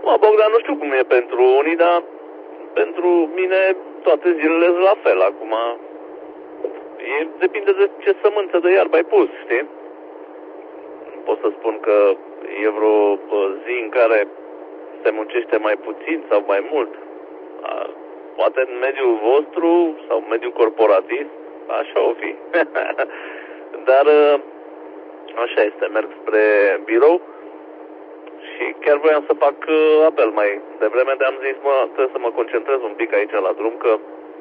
Bogdan, nu știu cum e pentru unii, dar pentru mine toate zilele sunt la fel. Acum, depinde de ce sămânță de iarbă ai pus, știi? Nu pot să spun că e vreo zi în care se muncește mai puțin sau mai mult. Poate în mediul vostru sau mediul corporativ, așa o fi. Dar așa este, merg spre birou și chiar voiam să fac apel mai devreme, dar am zis, trebuie să mă concentrez un pic aici la drum, că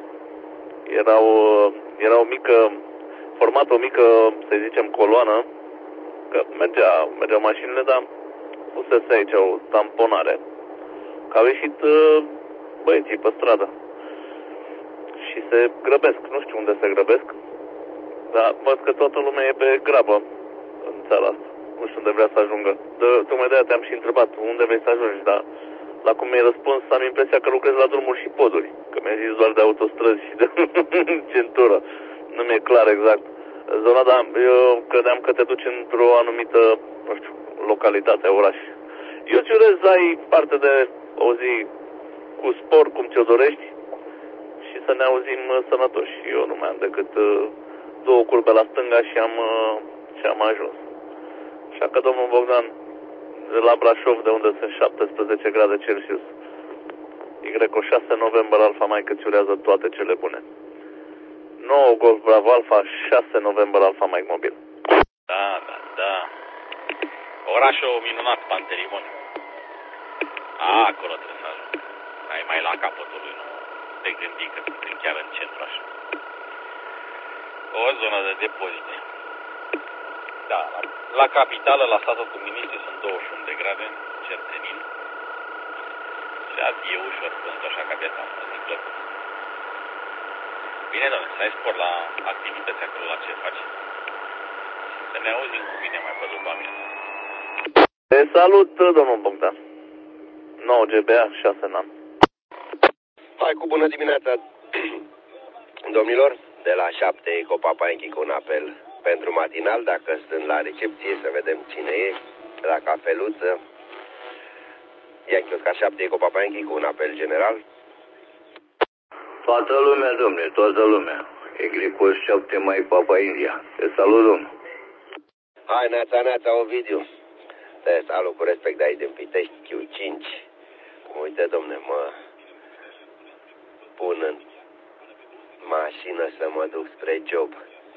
era o mică, format o mică, să zicem, coloană, că mergeau mașinile, dar pusese aici o tamponare. Că au ieșit băieții pe stradă și se grăbesc, nu știu unde se grăbesc, dar văd că toată lumea e pe grabă în țara asta. Nu știu unde vrea să ajungă. Tocmai de-aia te-am și întrebat unde vrei să ajungi, dar la cum mi-ai răspuns am impresia că lucrezi la drumuri și poduri, că mi-ai zis doar de autostrăzi și de centură. Nu mi-e clar exact zona, dar eu credeam că te duci într-o anumită, nu știu, localitate, oraș. Eu îți urez să ai parte de o zi cu spor, cum ți-o dorești, și să ne auzim sănătoși. Eu nu mai am decât 2 curbe la stânga și am ajuns. Așa că, domnul Bogdan, de la Brașov, de unde sunt 17 grade Celsius, Y 6 November Alfa Mike îți urează toate cele bune. 9 Golf Bravo Alfa, 6 November Alfa Mike mobil. Da. Orașul minunat, Pantelimon. Acolo trebuie să ajung. Ai mai la capătul lui, nu te gândi că sunt chiar în centru așa. O zonă de depozite. Da, la capitală, la statul cu miniștri, sunt 21 de grade, cer senin. Și azi e ușor până așa ca viața asta, din plăcut. Bine, doamne, să ai spor la activități acolo, la ce faci. Să ne auzim cu bine mai pe după amiază. Te salut, domnul Bogdan. 9 GBA, 6 NAN. Hai cu bună dimineața, domnilor. De la 7 Eco Papa Yankee cu un apel pentru matinal, dacă sunt la recepție, să vedem cine e, la cafeluță. Yankee Oscar 7 Eco Papa Yankee cu un apel general. Toată lumea, domne, toată lumea. Eglicos 7 mai Papa India. Te salut, domnul. Hai, neața, Ovidiu. Te salut cu respect de aici din Pitești, Q5. Uite, domne, mă pun în mașină să mă duc spre job.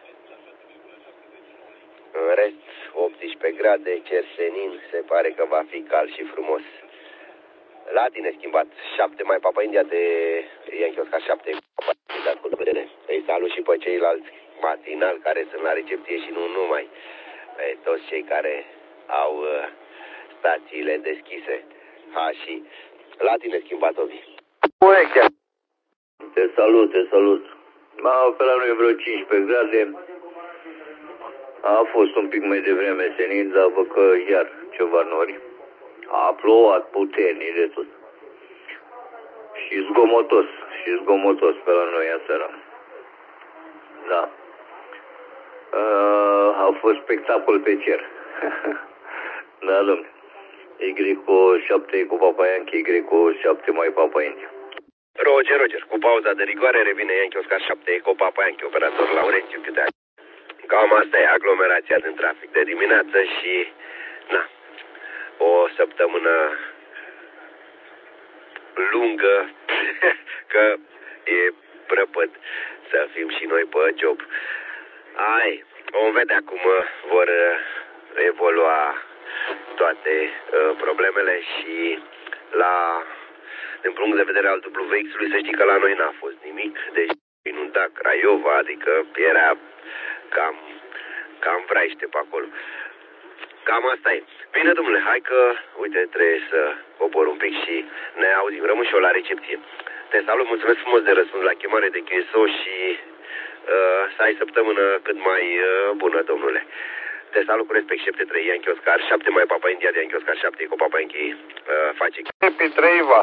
În rest, 18 grade, cer senin, se pare că va fi cald și frumos. La tine schimbat, 7 mai Papa India de Yankee Oscar 7 Papa India, cu vedere. Îi salut și pe ceilalți matinali care sunt la recepție și nu numai. Pe toți cei care au stațiile deschise. Și la tine schimbat, Ovi. Uite, te salut. Pe la noi vreo 15 grade. A fost un pic mai devreme senin, dar văd că iar ceva nori. A plouat puternic de tot. Și zgomotos pe la noi aseară. Da. A fost spectacol pe cer. Da, domnule. Y7 cu Papa Yankee, Y7 mai Papa India. Roger, cu pauza de rigoare revine Yankee Oscar 7 cu Papa Yankee, operator Laurențiu Chiutea. Cam asta e aglomerația din trafic de dimineață și, o săptămână lungă, că e prăpăd să fim și noi pe job. Vom vedea cum vor evolua toate problemele și din punct de vedere al WX-ului, să știi că la noi n-a fost nimic, deci inunda Craiova, adică era cam vraiște pe acolo. Cam asta e. Bine, domnule, hai că, uite, trebuie să cobor un pic și ne auzim. Rămân și eu la recepție. Te salut, mulțumesc frumos de răspuns la chemare de QSO și să ai săptămână cât mai bună, domnule. Te salut cu respect, 7-3, Yankee Oscar 7 mai Papa India de Yankee Oscar 7 cu Papa Yankee face. Pe 3 va.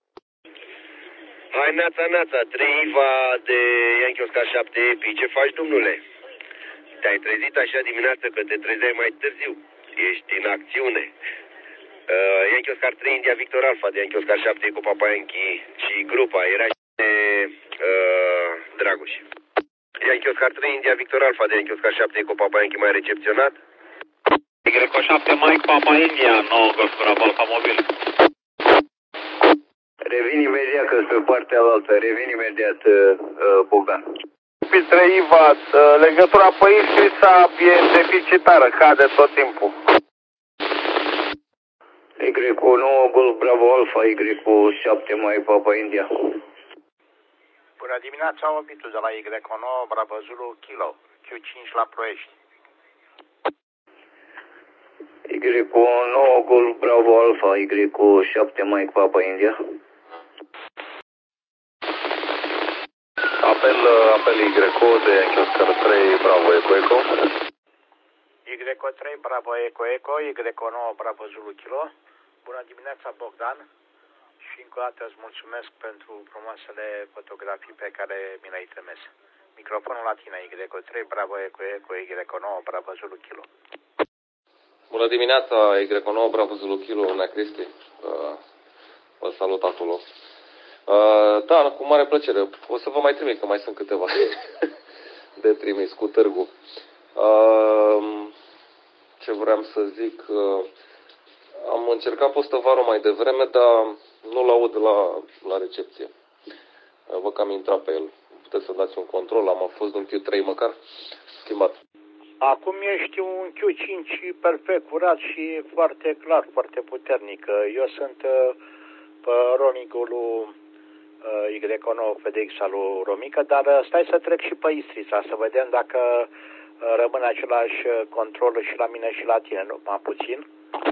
Hai, neața, 3 va de Yankee Oscar 7 Epi. Ce faci, domnule? Te-ai trezit așa dimineață că te trezeai mai târziu. Ești în acțiune. Yankee Oscar 3 India Victor Alpha de Yankee Oscar 7 cu Papa Yankee și grupa era și Dragoș. Yankee Oscar 3 India Victor Alpha de Yankee Oscar 7 cu Papa Yankee mai recepționat. Y7 Mike Papa India, 9 Golf Bravo Alfa Mobil. Revin imediat că pe partea altă. Revin imediat, Bogdan. 3 Iva, legătura pe Istrița e deficitară, cade tot timpul. Y9 Golf Bravo Alpha, Y7 Mike Papa India. Bună dimineața, obitul de la Y9 Bravo Zulu Kilo, Q5 la Ploiești. Y9 Golf Bravo Alpha, Y7 Mike Papa India. Apel Y de Yankee Oscar 3 Bravo Eco Eco. Y3 Bravo Eco Eco, Y9 Bravo Zulu Kilo. Bună dimineața, Bogdan. Și încă o dată îți mulțumesc pentru frumoasele fotografii pe care mi le-ai trimis. Microfonul la tine, Y3 Bravo Eco Eco, Y9 Bravo Zulu Kilo. Bună dimineața, Y9 Bravo Zulu Kilo, Nea Cristi. Vă salut acolo. Da, cu mare plăcere. O să vă mai trimit, că mai sunt câteva de trimis cu târgu. Ce vreau să zic? Am încercat postăvarul mai devreme, dar nu-l aud la recepție. Văd că am intrat pe el. Puteți să dați un control, am fost un Q3 măcar schimbat. Acum ești un Q5 perfect curat și foarte clar, foarte puternic. Eu sunt pe roamingul lui Y9 FedEx al lui Romica, dar stai să trec și pe Istrița, să vedem dacă rămâne același control și la mine și la tine, numai puțin.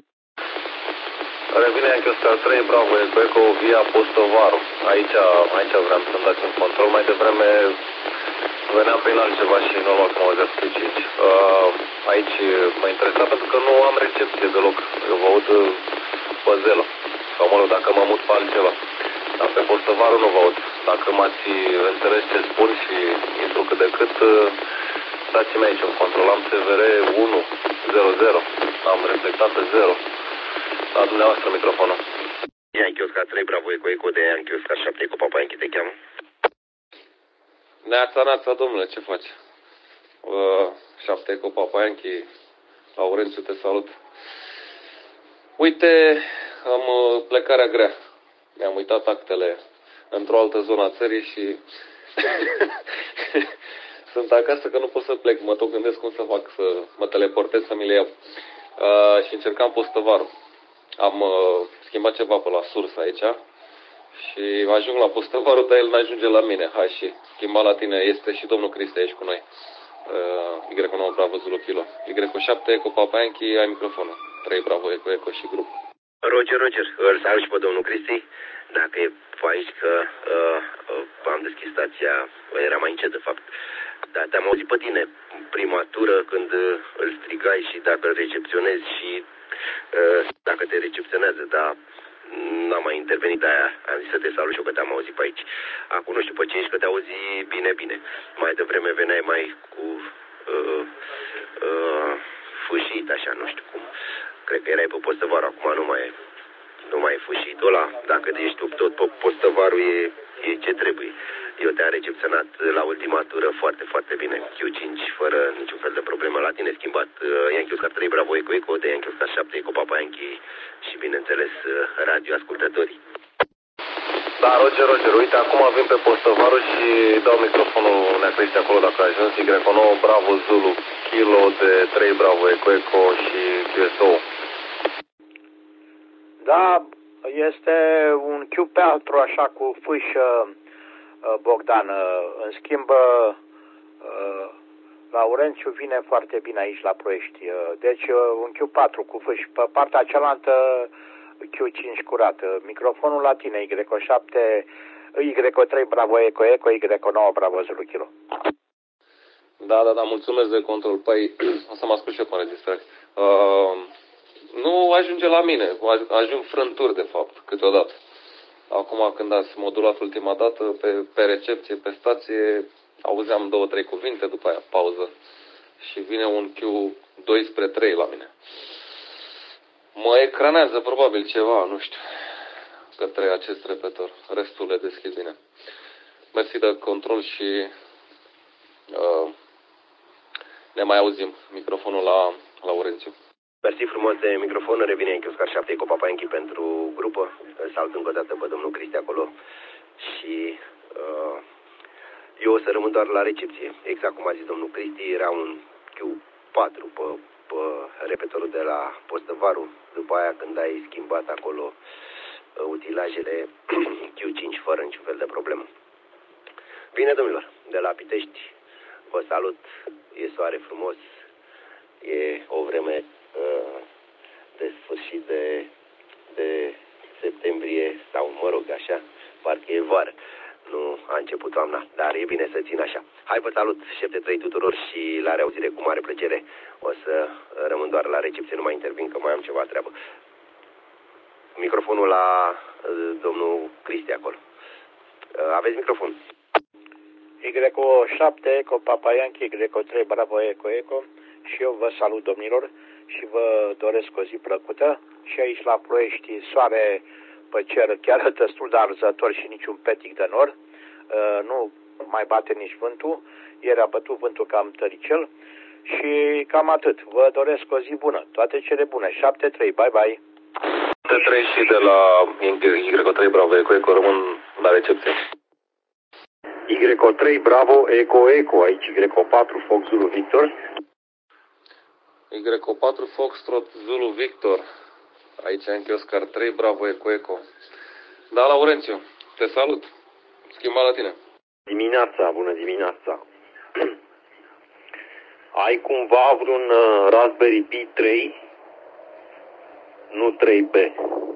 Revine Yankee Oscar 3 Bravo Eco Eco via Postovaru. Aici vreau să-mi dați un control. Mai devreme veneam prin altceva și nu l-am auzit pe 5. Aici mă interesa pentru că nu am recepție deloc. Eu vă aud pe zelă. Sau mă rog, dacă mă mut pe altceva. Dar pe Postovaru nu vă aud. Dacă m-ați înțeles ce spun și intru cât de cât, dați-mi aici un control. Am CVR 100. Am reflectat pe 0. La dumneavoastră microfonul. Yankee Oscar 3 Bravo Eco Eco de Yankee Oscar 7 cu Papa Yankee te cheamă. Neața, domnule, ce faci? 7 Eco Papa Yankee, Laurențiu, te salut. Uite, am plecarea grea. Mi-am uitat actele într-o altă zonă a țării și sunt acasă că nu pot să plec. Mă tot gândesc cum să fac, să mă teleportez să mi le iau. Și încercam postăvarul. Am schimbat ceva pe la sursă aici și ajung la postăvarul, dar el n-ajunge la mine. Hai și schimba la tine, este și domnul Cristi aici cu noi. Y9 Bravo Zulu Kilo. Y7 Eco Papa Yankee, ai microfonul. 3 Bravo Eco Eco și grup. Roger, îl salut și pe domnul Cristi. Dacă e pe aici că am deschis stația, era mai încet de fapt. Dar te-am auzit pe tine prima tură când îl strigai și dacă îl recepționezi și dacă te recepționează, dar n-am mai intervenit, de-aia am zis să te salut și eu că te-am auzit pe aici. Acum nu știu pe ce ești, că te auzi bine. Mai devreme veneai mai cu fâșit, așa, nu știu cum. Cred că erai pe postăvarul, acum nu mai e fâșitul ăla. Dacă ești tot pe postăvarul, e ce trebuie. Eu te-am recepționat la ultima tură foarte, foarte bine. Q5, fără niciun fel de problemă. La tine schimbat Yankee Oscar 3 Bravo Eco Eco de Yankee Oscar 7 Eco Papa Yankee și, bineînțeles, radioascultătorii. Da, Roger, uite, acum avem pe postăvarul și dau microfonul Nea Cristi acolo dacă a ajuns. Y9 Bravo Zulu Kilo de 3 Bravo Eco Eco și QSO. Da, este un Q4 așa cu fâșă, Bogdan. În schimb, Laurențiu vine foarte bine aici la Ploiești. Deci un Q4 cu fâși. Pe partea cealaltă Q5 curat. Microfonul la tine, Y7, Y3 Bravo Eco Eco, Y9 Bravo Zulu Kilo. Da, mulțumesc de control. Păi, o să mă ascult și eu pe înregistrare. Nu ajunge la mine. Ajung frânturi, de fapt, câteodată. Acum, când ați modulat ultima dată, pe recepție, pe stație, auzeam 2-3 cuvinte, după aia pauză. Și vine un Q2 spre 3 la mine. Mă ecranează probabil ceva, nu știu, către acest repetor. Restul le deschid bine. Mersi de control și ne mai auzim. Microfonul la Laurențiu. Mersi frumos de microfon, revine în Oscar 7 cu Papa Yankee pentru grupă. Îl salut încă o dată pe domnul Cristi acolo și eu o să rămân doar la recepție. Exact cum a zis domnul Cristi, era un Q4 pe repetorul de la Postăvaru. După aia când ai schimbat acolo utilajele Q5 fără niciun fel de problemă. Bine, domnilor, de la Pitești vă salut, e soare frumos, e o vreme de sfârșit de septembrie sau, mă rog, așa, parcă e vară. Nu a început toamna, dar e bine să țin așa. Hai, vă salut, 7-3 tuturor și la reauzire cu mare plăcere. O să rămân doar la recepție, nu mai intervin, că mai am ceva treabă. Microfonul la domnul Cristi acolo. Aveți microfon. Y7 Eco Papa Yankee, Y3 Bravo Eco Eco și eu vă salut, domnilor, și vă doresc o zi plăcută. Și aici la Ploiești soare pe cer chiar destul de arzător și niciun petic de nor. Nu mai bate nici vântul. Ieri a bătut vântul cam tăricel și cam atât. Vă doresc o zi bună. Toate cele bune. 7-3. Bye bye. 3 și de la Y3 Bravo Eco Eco rămân la recepție. Y3 Bravo Eco Eco, aici Y4 Fox Zulu Victor. Y4 Foxtrot Zulu Victor. Aici în Oscar 3 Bravo Eco Eco. Da, Laurențiu, te salut. Schimba la tine. Dimineața, bună dimineața. Ai cumva vreun Raspberry Pi 3? Nu 3B.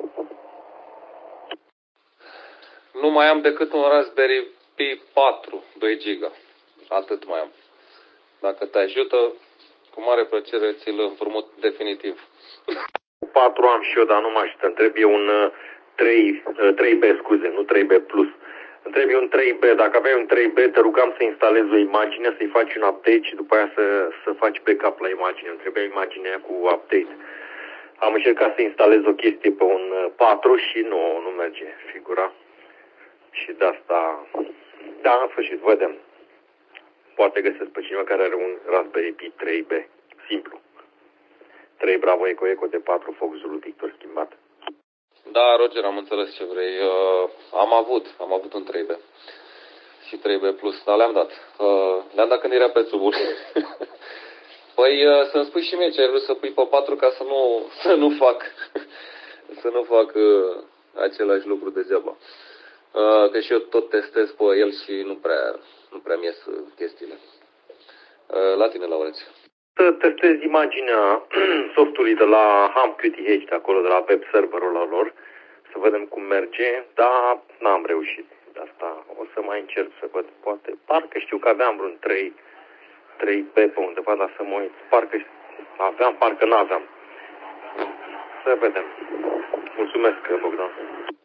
Nu mai am decât un Raspberry Pi 4, 2 GB. Atât mai am. Dacă te ajută, cu mare plăcere ți-l împrumut definitiv. 4 am și eu, dar nu mă ajută. Îmi trebuie un 3B, scuze, nu 3B+. Îmi trebuie un 3B. Dacă aveai un 3B, te rugam să instalezi o imagine, să-i faci un update și după aia să faci backup la imagine. Îmi trebuia imaginea cu update. Am încercat să instalez o chestie pe un 4 și nu merge figura. Și de asta, da, în sfârșit, vedem. Poate găsesc pe cineva care are un Raspberry Pi 3B, simplu. 3 Bravo Eco Eco de 4 Fox Zulu Victor schimbat. Da, Roger, am înțeles ce vrei. Am avut un 3B și 3B+, dar le-am dat. Le-am dat când era prețul bun. Păi să-mi spui și mie ce ai vrut să pui pe 4 ca să nu fac același lucru degeaba. Că și eu tot testez pe el și nu prea mi ies chestiile. La tine, Laurențiu. Să testez imaginea softului de la HamQTH, de acolo, de la web serverul lor, să vedem cum merge, dar n-am reușit. De asta o să mai încerc să văd, poate. Parcă știu că aveam vreun 3B pe undeva, dar să mă uit. Parcă aveam, parcă n-aveam. Să vedem. Mulțumesc, Bogdan.